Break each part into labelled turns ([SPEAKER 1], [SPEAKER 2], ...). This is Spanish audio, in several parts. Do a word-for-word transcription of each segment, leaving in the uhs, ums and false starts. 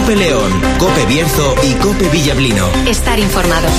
[SPEAKER 1] COPE León, COPE Bierzo y COPE Villablino.
[SPEAKER 2] Estar informado.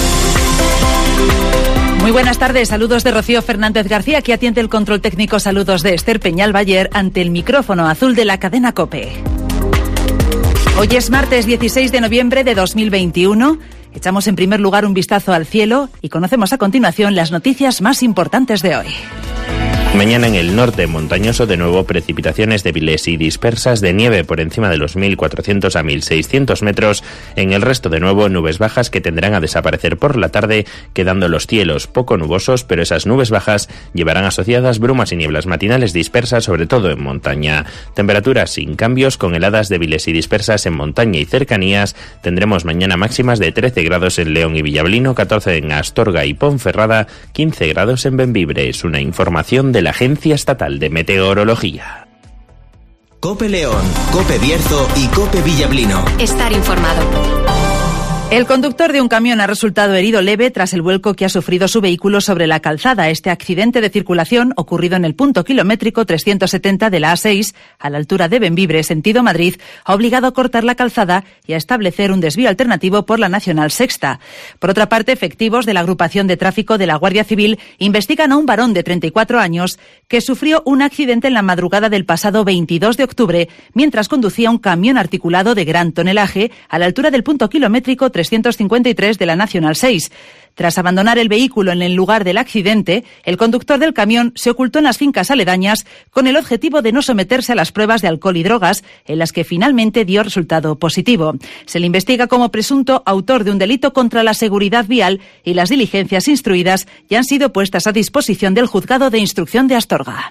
[SPEAKER 3] Muy buenas tardes, saludos de Rocío Fernández García, que atiende el control técnico, saludos de Esther Peñal Bayer ante el micrófono azul de la cadena COPE. Hoy es martes dieciséis de noviembre de dos mil veintiuno. Echamos en primer lugar un vistazo al cielo y conocemos a continuación las noticias más importantes de hoy.
[SPEAKER 4] Mañana en el norte montañoso de nuevo precipitaciones débiles y dispersas de nieve por encima de los mil cuatrocientos a mil seiscientos metros. En el resto de nuevo nubes bajas que tenderán a desaparecer por la tarde, quedando los cielos poco nubosos, pero esas nubes bajas llevarán asociadas brumas y nieblas matinales dispersas, sobre todo en montaña. Temperaturas sin cambios, con heladas débiles y dispersas en montaña y cercanías. Tendremos mañana máximas de trece grados en León y Villablino, catorce en Astorga y Ponferrada, quince grados en Bembibre. Es una información de de la Agencia Estatal de Meteorología.
[SPEAKER 1] COPE León, COPE Bierzo y COPE Villablino.
[SPEAKER 2] Estar informado.
[SPEAKER 3] El conductor de un camión ha resultado herido leve tras el vuelco que ha sufrido su vehículo sobre la calzada. Este accidente de circulación, ocurrido en el punto kilométrico trescientos setenta de la A seis, a la altura de Bembibre, sentido Madrid, ha obligado a cortar la calzada y a establecer un desvío alternativo por la Nacional Sexta. Por otra parte, efectivos de la agrupación de tráfico de la Guardia Civil investigan a un varón de treinta y cuatro años que sufrió un accidente en la madrugada del pasado veintidós de octubre mientras conducía un camión articulado de gran tonelaje a la altura del punto kilométrico trescientos cincuenta y tres de la Nacional seis. Tras abandonar el vehículo en el lugar del accidente, el conductor del camión se ocultó en las fincas aledañas con el objetivo de no someterse a las pruebas de alcohol y drogas, en las que finalmente dio resultado positivo. Se le investiga como presunto autor de un delito contra la seguridad vial y las diligencias instruidas ya han sido puestas a disposición del Juzgado de Instrucción de Astorga.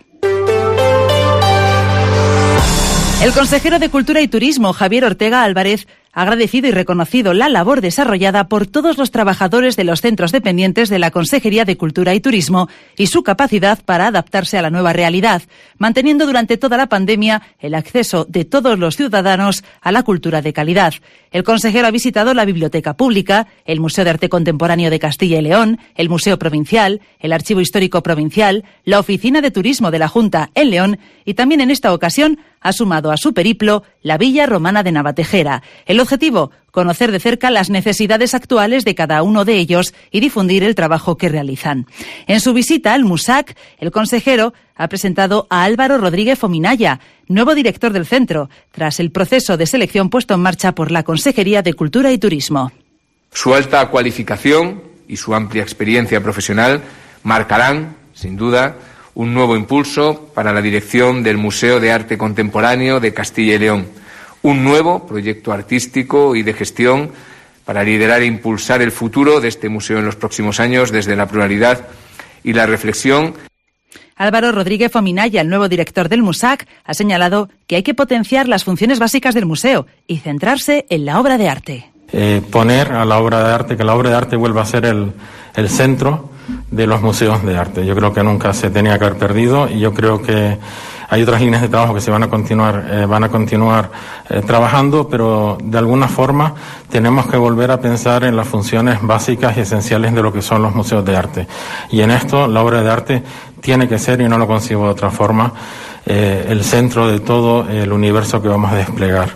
[SPEAKER 3] El consejero de Cultura y Turismo, Javier Ortega Álvarez, ha agradecido y reconocido la labor desarrollada por todos los trabajadores de los centros dependientes de la Consejería de Cultura y Turismo y su capacidad para adaptarse a la nueva realidad, manteniendo durante toda la pandemia el acceso de todos los ciudadanos a la cultura de calidad. El consejero ha visitado la Biblioteca Pública, el Museo de Arte Contemporáneo de Castilla y León, el Museo Provincial, el Archivo Histórico Provincial, la Oficina de Turismo de la Junta en León y también en esta ocasión ha sumado a su periplo la Villa Romana de Navatejera. El objetivo, conocer de cerca las necesidades actuales de cada uno de ellos y difundir el trabajo que realizan. En su visita al MUSAC, el consejero ha presentado a Álvaro Rodríguez Fominaya, nuevo director del centro, tras el proceso de selección puesto en marcha por la Consejería de Cultura y Turismo.
[SPEAKER 5] Su alta cualificación y su amplia experiencia profesional marcarán, sin duda, un nuevo impulso para la dirección del Museo de Arte Contemporáneo de Castilla y León, un nuevo proyecto artístico y de gestión para liderar e impulsar el futuro de este museo en los próximos años desde la pluralidad y la reflexión.
[SPEAKER 3] Álvaro Rodríguez Fominaya, el nuevo director del MUSAC, ha señalado que hay que potenciar las funciones básicas del museo y centrarse en la obra de arte.
[SPEAKER 6] Eh, poner a la obra de arte, que la obra de arte vuelva a ser el, el centro de los museos de arte. Yo creo que nunca se tenía que haber perdido y yo creo que hay otras líneas de trabajo que se van a continuar, eh, van a continuar eh, trabajando, pero de alguna forma tenemos que volver a pensar en las funciones básicas y esenciales de lo que son los museos de arte. Y en esto la obra de arte tiene que ser, y no lo concibo de otra forma, eh, el centro de todo el universo que vamos a desplegar.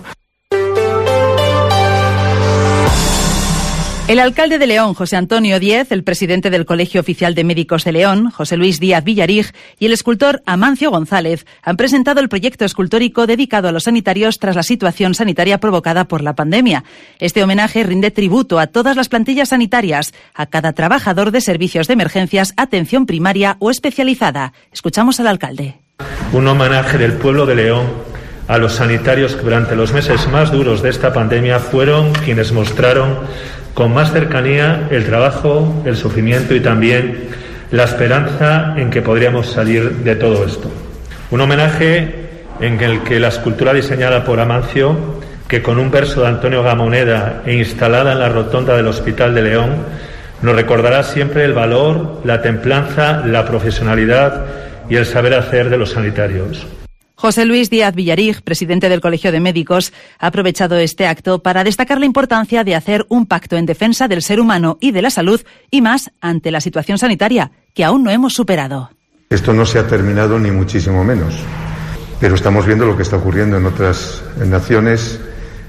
[SPEAKER 3] El alcalde de León, José Antonio Díez, el presidente del Colegio Oficial de Médicos de León, José Luis Díaz Villarig, y el escultor Amancio González han presentado el proyecto escultórico dedicado a los sanitarios tras la situación sanitaria provocada por la pandemia. Este homenaje rinde tributo a todas las plantillas sanitarias, a cada trabajador de servicios de emergencias, atención primaria o especializada. Escuchamos al alcalde.
[SPEAKER 7] Un homenaje del pueblo de León a los sanitarios que durante los meses más duros de esta pandemia fueron quienes mostraron con más cercanía el trabajo, el sufrimiento y también la esperanza en que podríamos salir de todo esto. Un homenaje en el que la escultura diseñada por Amancio, que con un verso de Antonio Gamoneda e instalada en la rotonda del Hospital de León, nos recordará siempre el valor, la templanza, la profesionalidad y el saber hacer de los sanitarios.
[SPEAKER 3] José Luis Díaz Villarig, presidente del Colegio de Médicos, ha aprovechado este acto para destacar la importancia de hacer un pacto en defensa del ser humano y de la salud, y más ante la situación sanitaria, que aún no hemos superado.
[SPEAKER 8] Esto no se ha terminado ni muchísimo menos, pero estamos viendo lo que está ocurriendo en otras naciones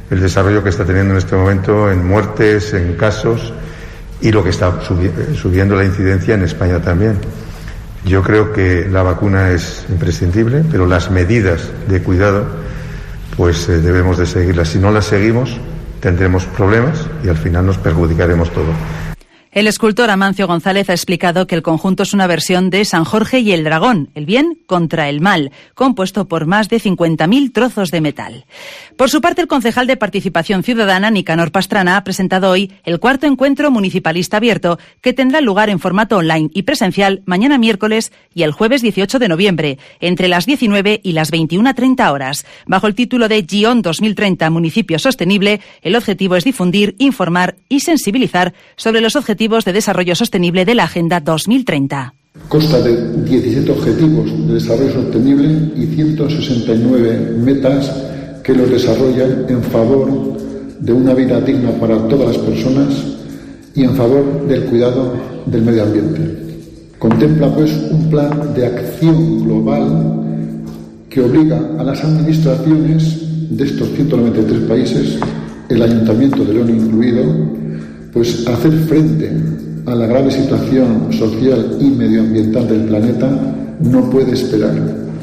[SPEAKER 8] el desarrollo que está teniendo en este momento en muertes, en casos y lo que está subi- subiendo la incidencia en España también. Yo creo que la vacuna es imprescindible, pero las medidas de cuidado pues eh, debemos de seguirlas. Si no las seguimos, tendremos problemas y al final nos perjudicaremos todo.
[SPEAKER 3] El escultor Amancio González ha explicado que el conjunto es una versión de San Jorge y el Dragón, el bien contra el mal, compuesto por más de cincuenta mil trozos de metal. Por su parte, el concejal de Participación Ciudadana, Nicanor Pastrana, ha presentado hoy el cuarto encuentro municipalista abierto, que tendrá lugar en formato online y presencial mañana miércoles y el jueves dieciocho de noviembre, entre las diecinueve y las veintiuna treinta horas. Bajo el título de Gion dos mil treinta Municipio Sostenible, el objetivo es difundir, informar y sensibilizar sobre los objetivos de desarrollo sostenible de la Agenda dos mil treinta.
[SPEAKER 9] Consta de diecisiete objetivos de desarrollo sostenible y ciento sesenta y nueve metas que los desarrollan en favor de una vida digna para todas las personas y en favor del cuidado del medio ambiente. Contempla, pues, un plan de acción global que obliga a las administraciones de estos ciento noventa y tres países, el Ayuntamiento de León incluido, pues a hacer frente a la grave situación social y medioambiental del planeta no puede esperar.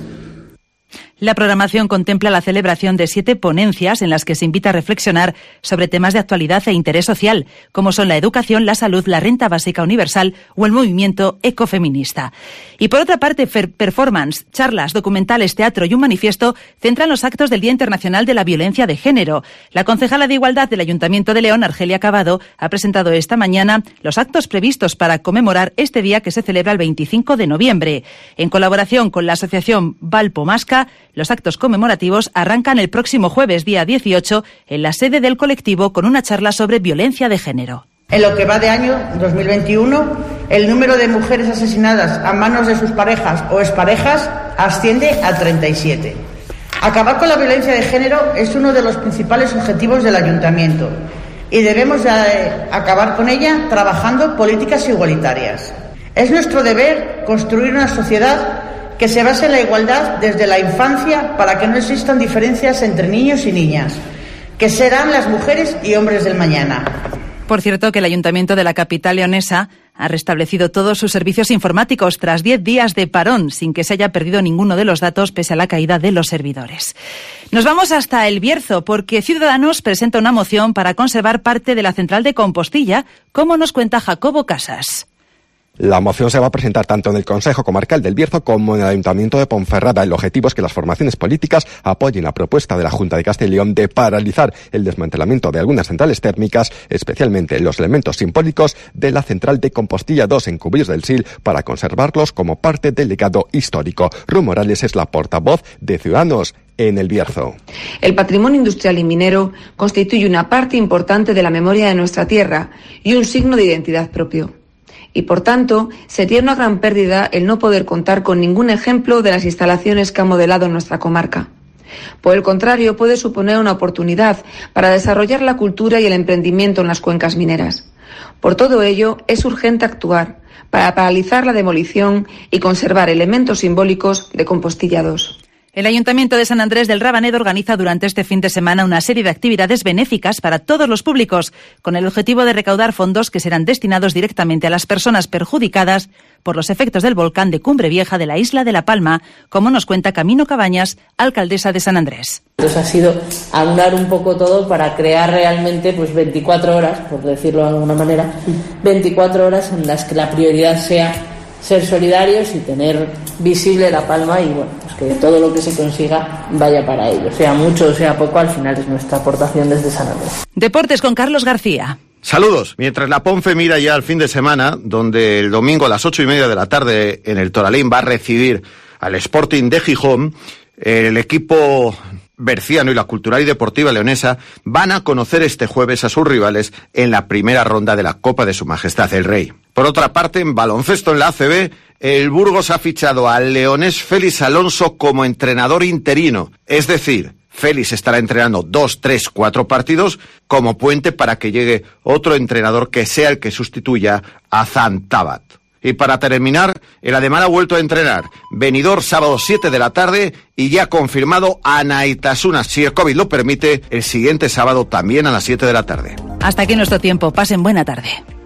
[SPEAKER 3] La programación contempla la celebración de siete ponencias en las que se invita a reflexionar sobre temas de actualidad e interés social, como son la educación, la salud, la renta básica universal o el movimiento ecofeminista. Y por otra parte, performance, charlas, documentales, teatro y un manifiesto centran los actos del Día Internacional de la Violencia de Género. La concejala de Igualdad del Ayuntamiento de León, Argelia Cabado, ha presentado esta mañana los actos previstos para conmemorar este día que se celebra el veinticinco de noviembre. En colaboración con la asociación Valpo Masca, los actos conmemorativos arrancan el próximo jueves, día dieciocho, en la sede del colectivo con una charla sobre violencia de género.
[SPEAKER 10] En lo que va de año dos mil veintiuno, el número de mujeres asesinadas a manos de sus parejas o exparejas asciende a treinta y siete. Acabar con la violencia de género es uno de los principales objetivos del Ayuntamiento y debemos de acabar con ella trabajando políticas igualitarias. Es nuestro deber construir una sociedad que se base en la igualdad desde la infancia para que no existan diferencias entre niños y niñas, que serán las mujeres y hombres del mañana.
[SPEAKER 3] Por cierto, que el Ayuntamiento de la capital leonesa ha restablecido todos sus servicios informáticos tras diez días de parón, sin que se haya perdido ninguno de los datos pese a la caída de los servidores. Nos vamos hasta El Bierzo, porque Ciudadanos presenta una moción para conservar parte de la central de Compostilla, como nos cuenta Jacobo Casas.
[SPEAKER 11] La moción se va a presentar tanto en el Consejo Comarcal del Bierzo como en el Ayuntamiento de Ponferrada. El objetivo es que las formaciones políticas apoyen la propuesta de la Junta de Castilla y León de paralizar el desmantelamiento de algunas centrales térmicas, especialmente los elementos simbólicos de la central de Compostilla dos en Cubríos del Sil, para conservarlos como parte del legado histórico. Ru Morales es la portavoz de Ciudadanos en El Bierzo.
[SPEAKER 12] El patrimonio industrial y minero constituye una parte importante de la memoria de nuestra tierra y un signo de identidad propio. Y, por tanto, sería una gran pérdida el no poder contar con ningún ejemplo de las instalaciones que ha modelado nuestra comarca. Por el contrario, puede suponer una oportunidad para desarrollar la cultura y el emprendimiento en las cuencas mineras. Por todo ello, es urgente actuar para paralizar la demolición y conservar elementos simbólicos de Compostilla dos.
[SPEAKER 3] El Ayuntamiento de San Andrés del Rabanedo organiza durante este fin de semana una serie de actividades benéficas para todos los públicos, con el objetivo de recaudar fondos que serán destinados directamente a las personas perjudicadas por los efectos del volcán de Cumbre Vieja de la isla de La Palma, como nos cuenta Camino Cabañas, alcaldesa de San Andrés.
[SPEAKER 13] Entonces ha sido andar un poco todo para crear realmente pues veinticuatro horas, por decirlo de alguna manera, veinticuatro horas en las que la prioridad sea ser solidarios y tener visible La Palma y bueno, pues que todo lo que se consiga vaya para ello, sea mucho o sea poco, al final es nuestra aportación desde San Andrés.
[SPEAKER 3] Deportes con Carlos García.
[SPEAKER 14] Saludos. Mientras la Ponfe mira ya al fin de semana, donde el domingo a las ocho y media de la tarde en el Toralín va a recibir al Sporting de Gijón, el equipo berciano y la Cultural y Deportiva Leonesa van a conocer este jueves a sus rivales en la primera ronda de la Copa de Su Majestad el Rey. Por otra parte, en baloncesto en la A C B, el Burgos ha fichado al leonés Félix Alonso como entrenador interino, es decir, Félix estará entrenando dos, tres, cuatro partidos como puente para que llegue otro entrenador que sea el que sustituya a Zan Tabat. Y para terminar, el Ademar ha vuelto a entrenar. Benidorm sábado siete de la tarde y ya confirmado Anaitasuna, si el COVID lo permite, el siguiente sábado también a las siete de la tarde.
[SPEAKER 3] Hasta aquí nuestro tiempo. Pasen buena tarde.